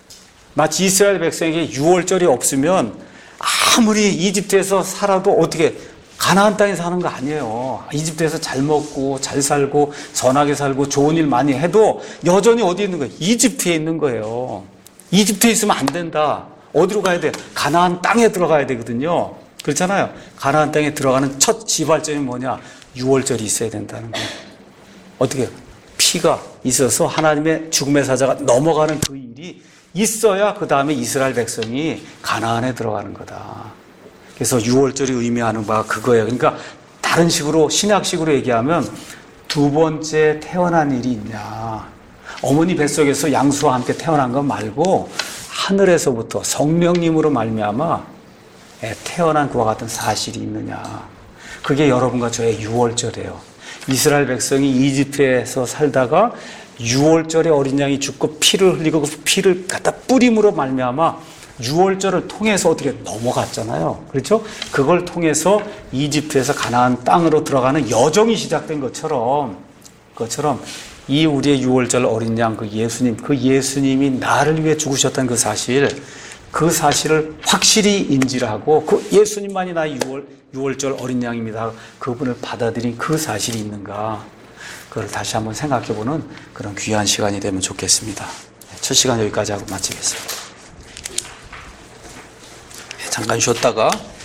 마치 이스라엘 백성에게 유월절이 없으면 아무리 이집트에서 살아도 어떻게 가나안 땅에 사는 거 아니에요. 이집트에서 잘 먹고 잘 살고 선하게 살고 좋은 일 많이 해도 여전히 어디 있는 거예요? 이집트에 있는 거예요. 이집트에 있으면 안 된다. 어디로 가야 돼요? 가나안 땅에 들어가야 되거든요. 그렇잖아요. 가나안 땅에 들어가는 첫 지발점이 뭐냐? 유월절이 있어야 된다는 거예요. 어떻게 해요? 피가 있어서 하나님의 죽음의 사자가 넘어가는 그 일이 있어야 그 다음에 이스라엘 백성이 가나안에 들어가는 거다. 그래서 유월절이 의미하는 바가 그거예요. 그러니까 다른 식으로 신약식으로 얘기하면 두 번째 태어난 일이 있냐. 어머니 뱃속에서 양수와 함께 태어난 것 말고 하늘에서부터 성령님으로 말미암아 태어난 그와 같은 사실이 있느냐. 그게 여러분과 저의 유월절이에요. 이스라엘 백성이 이집트에서 살다가 유월절에 어린 양이 죽고 피를 흘리고 그 피를 갖다 뿌림으로 말미암아 유월절을 통해서 어떻게 넘어갔잖아요. 그렇죠? 그걸 통해서 이집트에서 가나안 땅으로 들어가는 여정이 시작된 것처럼 것처럼 이 우리의 유월절 어린 양 그 예수님, 그 예수님이 나를 위해 죽으셨다는 그 사실, 그 사실을 확실히 인지를 하고 그 예수님만이 나의 유월, 유월절 어린 양입니다. 그분을 받아들인 그 사실이 있는가. 그걸 다시 한번 생각해보는 그런 귀한 시간이 되면 좋겠습니다. 첫 시간 여기까지 하고 마치겠습니다. 잠깐 쉬었다가